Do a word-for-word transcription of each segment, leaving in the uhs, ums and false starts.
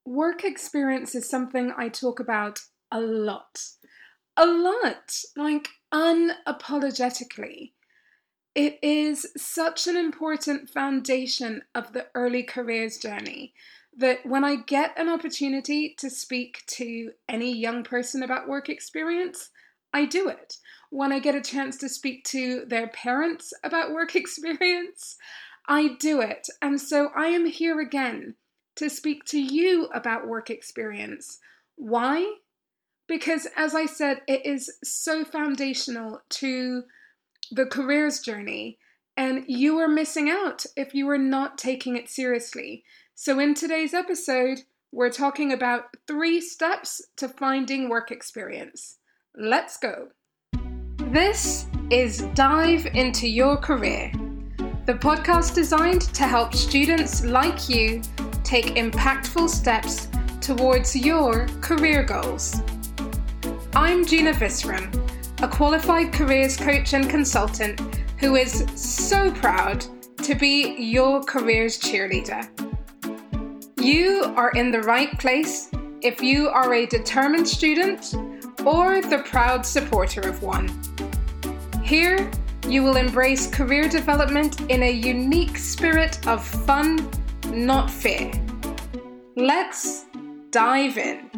Work experience is something I talk about a lot. A lot, like unapologetically. It is such an important foundation of the early careers journey that when I get an opportunity to speak to any young person about work experience, I do it. When I get a chance to speak to their parents about work experience, I do it. And so I am here again to speak to you about work experience. Why? Because as I said, it is so foundational to the careers journey, and you are missing out if you are not taking it seriously. So in today's episode, we're talking about three steps to finding work experience. Let's go. This is Dive Into Your Career, the podcast designed to help students like you take impactful steps towards your career goals. I'm Gina Visram, a qualified careers coach and consultant who is so proud to be your careers cheerleader. You are in the right place if you are a determined student or the proud supporter of one. Here, you will embrace career development in a unique spirit of fun, not fear. Let's dive in.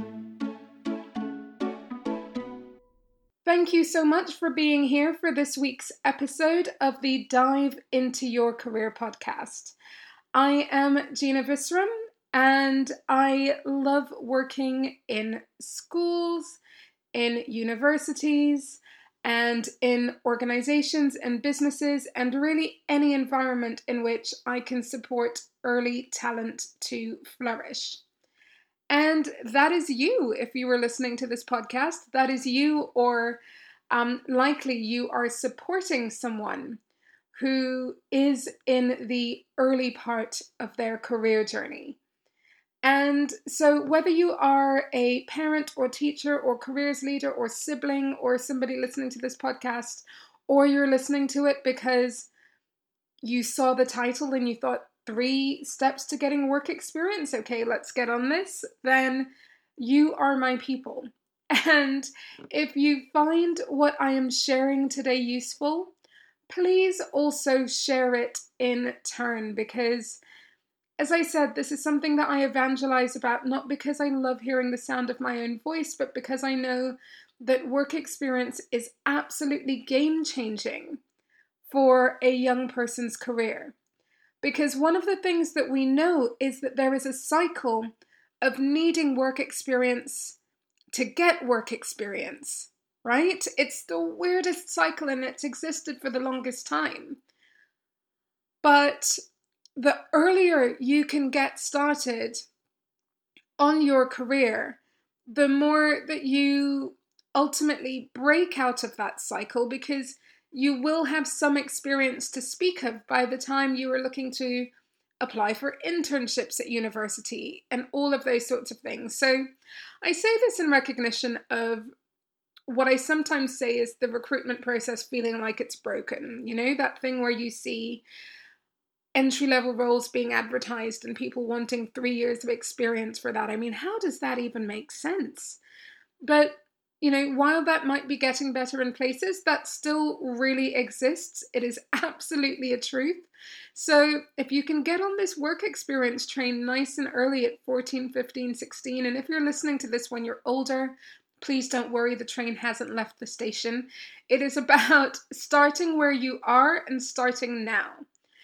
Thank you so much for being here for this week's episode of the Dive Into Your Career podcast. I am Gina Visram, and I love working in schools, in universities, and in organizations and businesses, and really any environment in which I can support early talent to flourish. And that is you, if you were listening to this podcast. That is you, or um, likely you are supporting someone who is in the early part of their career journey. And so whether you are a parent or teacher or careers leader or sibling or somebody listening to this podcast, or you're listening to it because you saw the title and you thought, three steps to getting work experience, okay, let's get on this, then you are my people. And if you find what I am sharing today useful, please also share it in turn, because as I said, this is something that I evangelize about, not because I love hearing the sound of my own voice, but because I know that work experience is absolutely game-changing for a young person's career. Because one of the things that we know is that there is a cycle of needing work experience to get work experience, right? It's the weirdest cycle, and it's existed for the longest time. But the earlier you can get started on your career, the more that you ultimately break out of that cycle, because you will have some experience to speak of by the time you are looking to apply for internships at university and all of those sorts of things. So I say this in recognition of what I sometimes say is the recruitment process feeling like it's broken. You know, that thing where you see entry-level roles being advertised and people wanting three years of experience for that. I mean, how does that even make sense? But you know, while that might be getting better in places, that still really exists. It is absolutely a truth. So if you can get on this work experience train nice and early at fourteen, fifteen, sixteen, and if you're listening to this when you're older, please don't worry, the train hasn't left the station. It is about starting where you are and starting now.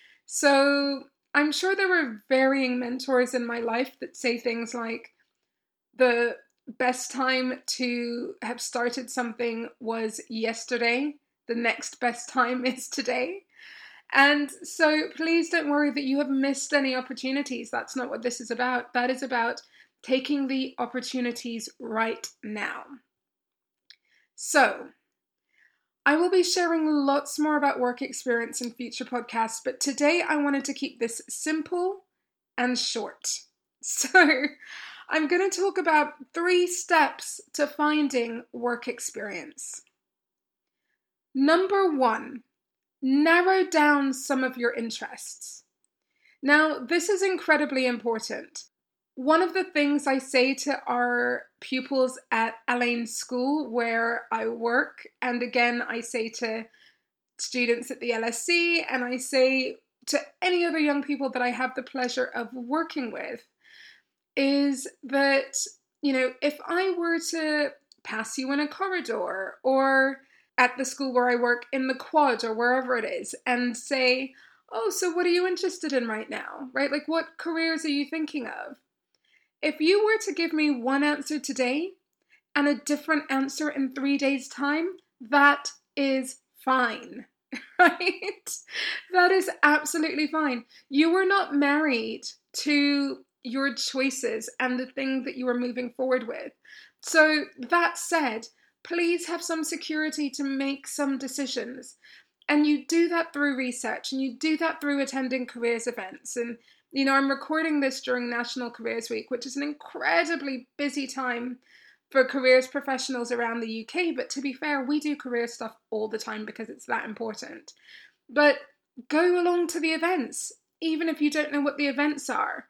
So I'm sure there were varying mentors in my life that say things like, the best time to have started something was yesterday. The next best time is today. And so please don't worry that you have missed any opportunities. That's not what this is about. That is about taking the opportunities right now. So I will be sharing lots more about work experience in future podcasts, but today I wanted to keep this simple and short. So I'm going to talk about three steps to finding work experience. Number one, narrow down some of your interests. Now, this is incredibly important one of the things I say to our pupils at Alleyne School where I work, and again I say to students at the L S C, and I say to any other young people that I have the pleasure of working with, is that, you know, if I were to pass you in a corridor or at the school where I work in the quad or wherever it is and say, oh, so what are you interested in right now, right? Like, what careers are you thinking of? If you were to give me one answer today and a different answer in three days' time, that is fine, right? That is absolutely fine. You were not married to your choices and the thing that you are moving forward with. So that said, please have some security to make some decisions. And you do that through research, and you do that through attending careers events. And, you know, I'm recording this during National Careers Week, which is an incredibly busy time for careers professionals around the U K. But to be fair, we do career stuff all the time because it's that important. But go along to the events, even if you don't know what the events are,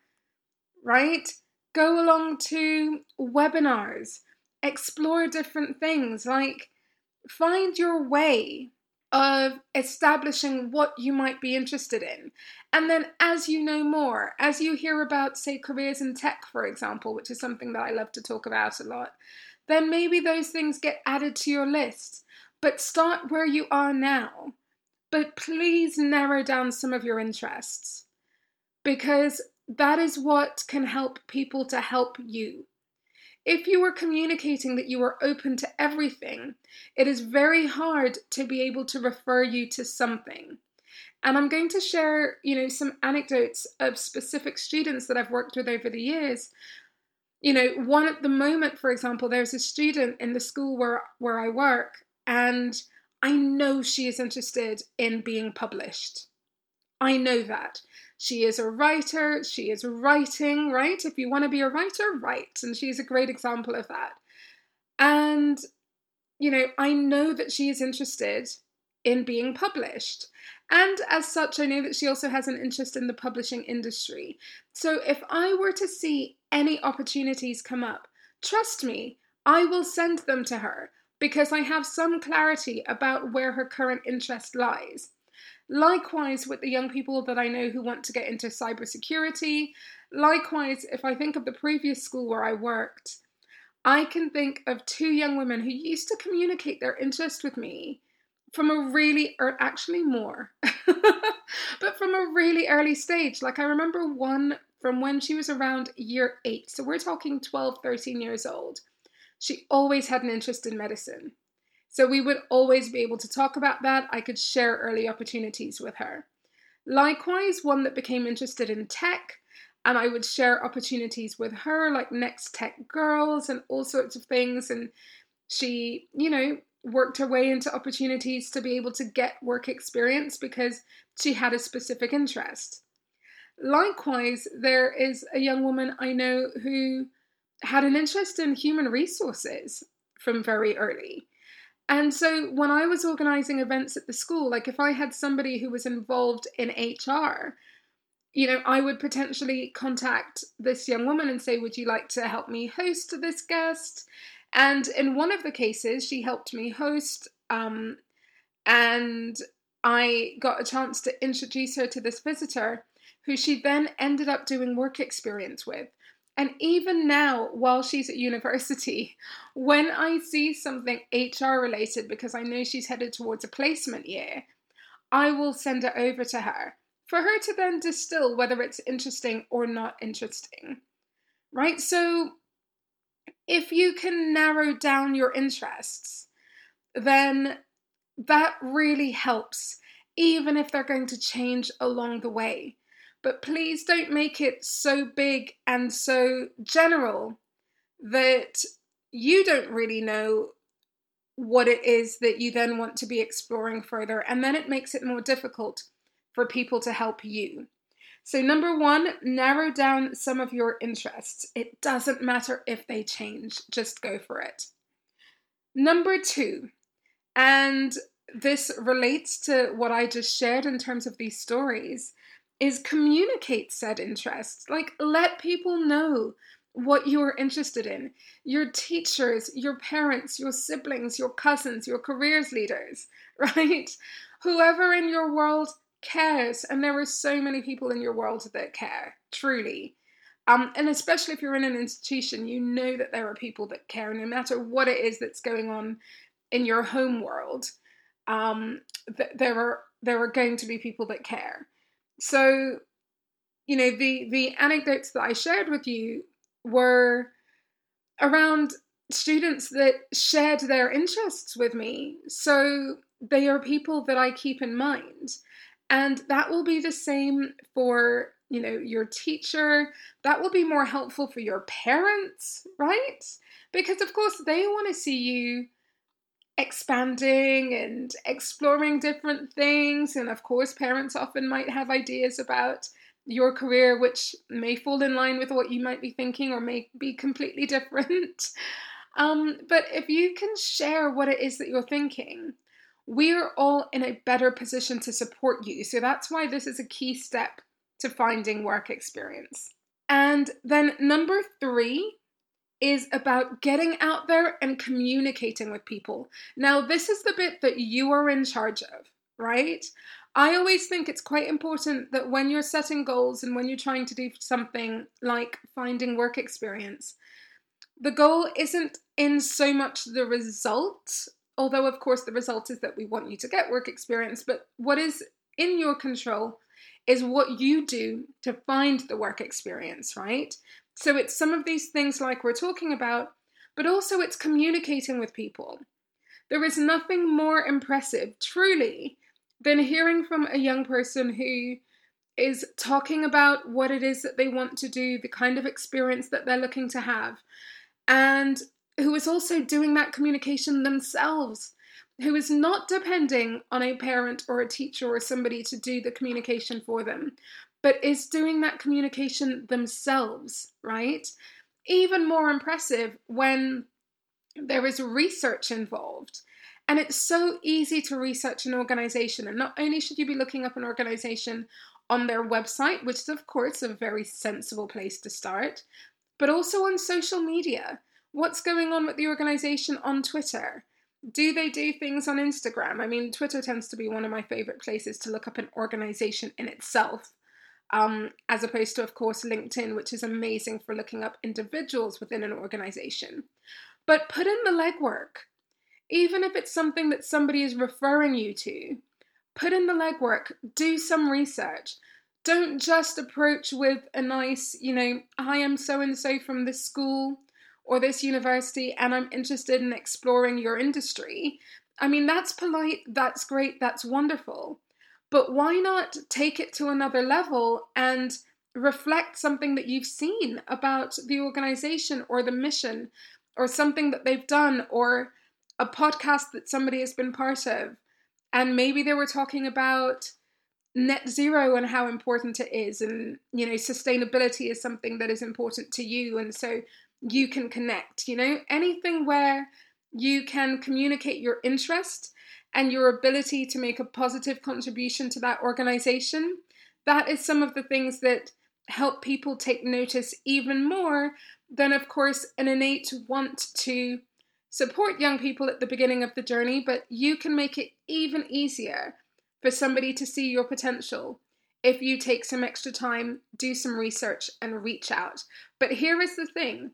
right? Go along to webinars, explore different things, like find your way of establishing what you might be interested in. And then as you know more, as you hear about, say, careers in tech, for example, which is something that I love to talk about a lot, then maybe those things get added to your list. But start where you are now. But please narrow down some of your interests, because that is what can help people to help you. If you are communicating that you are open to everything, it is very hard to be able to refer you to something. And I'm going to share, you know, some anecdotes of specific students that I've worked with over the years. You know, one at the moment, for example, there's a student in the school where, where I work, and I know she is interested in being published. I know that. She is a writer, she is writing, right? If you want to be a writer, write. And she's a great example of that. And, you know, I know that she is interested in being published. And as such, I know that she also has an interest in the publishing industry. So if I were to see any opportunities come up, trust me, I will send them to her because I have some clarity about where her current interest lies. Likewise, with the young people that I know who want to get into cybersecurity. Likewise, if I think of the previous school where I worked, I can think of two young women who used to communicate their interest with me from a really, or actually more, but from a really early stage. Like I remember one from when she was around year eight. So we're talking twelve, thirteen years old. She always had an interest in medicine. So we would always be able to talk about that. I could share early opportunities with her. Likewise, one that became interested in tech, and I would share opportunities with her, like Next Tech Girls and all sorts of things. And she, you know, worked her way into opportunities to be able to get work experience because she had a specific interest. Likewise, there is a young woman I know who had an interest in human resources from very early. And so when I was organizing events at the school, like if I had somebody who was involved in H R, you know, I would potentially contact this young woman and say, would you like to help me host this guest? And in one of the cases, she helped me host, um, and I got a chance to introduce her to this visitor who she then ended up doing work experience with. And even now, while she's at university, when I see something H R related, because I know she's headed towards a placement year, I will send it over to her for her to then distill whether it's interesting or not interesting, right? So if you can narrow down your interests, then that really helps, even if they're going to change along the way. But please don't make it so big and so general that you don't really know what it is that you then want to be exploring further. And then it makes it more difficult for people to help you. So number one, narrow down some of your interests. It doesn't matter if they change, just go for it. Number two, and this relates to what I just shared in terms of these stories, is communicate said interests. Like, let people know what you're interested in. Your teachers, your parents, your siblings, your cousins, your careers leaders, right? Whoever in your world cares. And there are so many people in your world that care, truly. Um, and especially if you're in an institution, you know that there are people that care, no matter what it is that's going on in your home world. Um, th- there are there are going to be people that care. So, you know, the the anecdotes that I shared with you were around students that shared their interests with me. So they are people that I keep in mind. And that will be the same for, you know, your teacher. That will be more helpful for your parents, right? Because of course they want to see you expanding and exploring different things. And of course, parents often might have ideas about your career which may fall in line with what you might be thinking or may be completely different. Um, but if you can share what it is that you're thinking, we're all in a better position to support you. So that's why this is a key step to finding work experience. And then number three is about getting out there and communicating with people. Now, this is the bit that you are in charge of, right? I always think it's quite important that when you're setting goals and when you're trying to do something like finding work experience, the goal isn't in so much the result, although of course the result is that we want you to get work experience, but what is in your control is what you do to find the work experience, right? So it's some of these things like we're talking about, but also it's communicating with people. There is nothing more impressive, truly, than hearing from a young person who is talking about what it is that they want to do, the kind of experience that they're looking to have, and who is also doing that communication themselves, who is not depending on a parent or a teacher or somebody to do the communication for them, but is doing that communication themselves, right? Even more impressive when there is research involved. And it's so easy to research an organization. And not only should you be looking up an organization on their website, which is of course a very sensible place to start, but also on social media. What's going on with the organization on Twitter? Do they do things on Instagram? I mean, Twitter tends to be one of my favorite places to look up an organization in itself, um, as opposed to, of course, LinkedIn, which is amazing for looking up individuals within an organization. But put in the legwork. Even if it's something that somebody is referring you to, put in the legwork, do some research. Don't just approach with a nice, you know, I am so-and-so from this school or this university and I'm interested in exploring your industry. I mean, that's polite, that's great, that's wonderful. But why not take it to another level and reflect something that you've seen about the organization or the mission or something that they've done or a podcast that somebody has been part of. And maybe they were talking about net zero and how important it is. And, you know, sustainability is something that is important to you. And so you can connect, you know, anything where you can communicate your interest and your ability to make a positive contribution to that organization. That is some of the things that help people take notice even more than, of course, an innate want to support young people at the beginning of the journey, but you can make it even easier for somebody to see your potential if you take some extra time, do some research, and reach out. But here is the thing.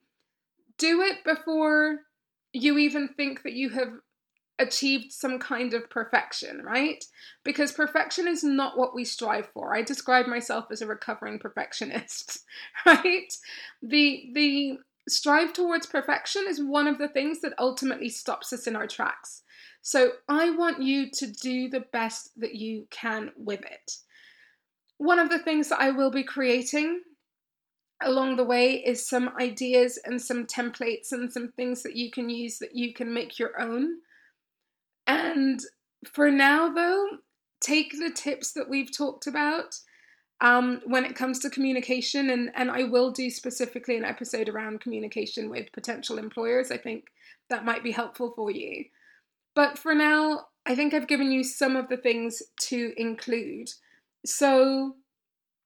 Do it before you even think that you have achieved some kind of perfection, right? Because perfection is not what we strive for. I describe myself as a recovering perfectionist, right? The, the strive towards perfection is one of the things that ultimately stops us in our tracks. So I want you to do the best that you can with it. One of the things that I will be creating along the way is some ideas and some templates and some things that you can use that you can make your own. And for now, though, take the tips that we've talked about um, when it comes to communication, and, and I will do specifically an episode around communication with potential employers. I think that might be helpful for you. But for now, I think I've given you some of the things to include. So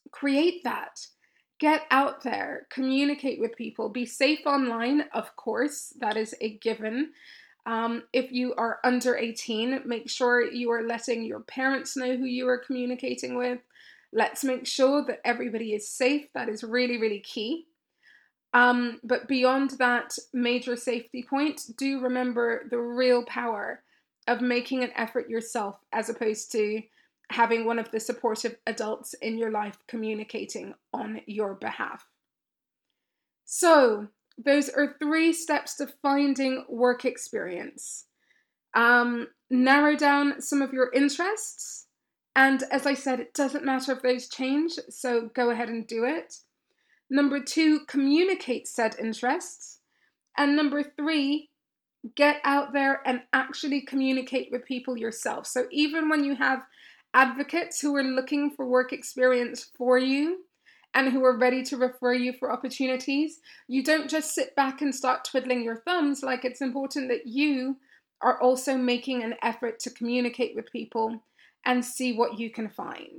create that. Get out there, communicate with people, be safe online, of course, that is a given. Um, if you are under eighteen, make sure you are letting your parents know who you are communicating with. Let's make sure that everybody is safe. That is really, really key. Um, but beyond that major safety point, do remember the real power of making an effort yourself as opposed to having one of the supportive adults in your life communicating on your behalf. So, those are three steps to finding work experience. Um, narrow down some of your interests. And as I said, it doesn't matter if those change, so go ahead and do it. Number two, communicate said interests. And number three, get out there and actually communicate with people yourself. So even when you have advocates who are looking for work experience for you and who are ready to refer you for opportunities, you don't just sit back and start twiddling your thumbs. Like, it's important that you are also making an effort to communicate with people and see what you can find.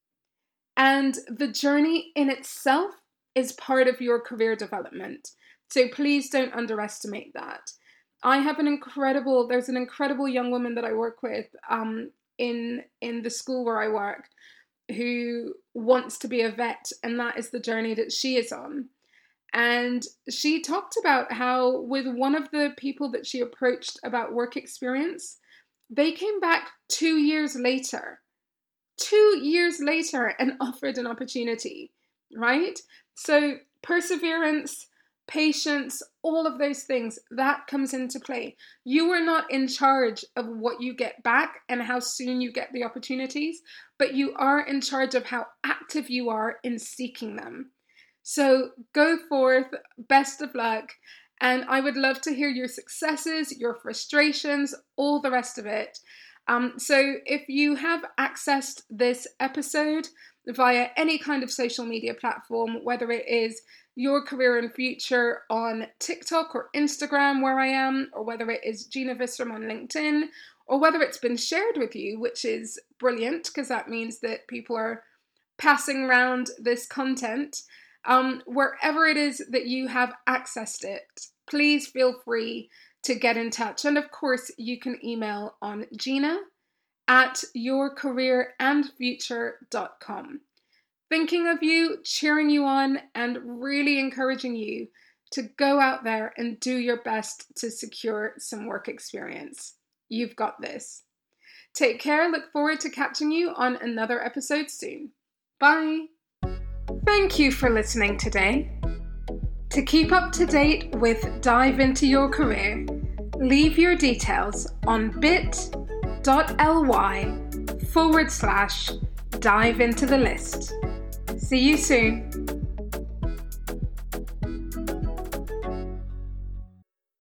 And the journey in itself is part of your career development. So please don't underestimate that. I have an incredible, there's an incredible young woman that I work with um, in, in the school where I work who wants to be a vet, and that is the journey that she is on. And she talked about how with one of the people that she approached about work experience, they came back two years later, two years later and offered an opportunity, right? So perseverance, patience, all of those things, that comes into play. You are not in charge of what you get back and how soon you get the opportunities, but you are in charge of how active you are in seeking them. So go forth, best of luck, and I would love to hear your successes, your frustrations, all the rest of it. Um, so if you have accessed this episode via any kind of social media platform, whether it is Your Career and Future on TikTok or Instagram where I am, or whether it is Gina Visram on LinkedIn, or whether it's been shared with you, which is brilliant because that means that people are passing around this content. Um, wherever it is that you have accessed it, please feel free to get in touch. And of course, you can email on Gina at your career and future dot com. Thinking of you, cheering you on, and really encouraging you to go out there and do your best to secure some work experience. You've got this. Take care. Look forward to catching you on another episode soon. Bye. Thank you for listening today. To keep up to date with Dive Into Your Career, leave your details on bit.ly forward slash dive into the list. See you soon.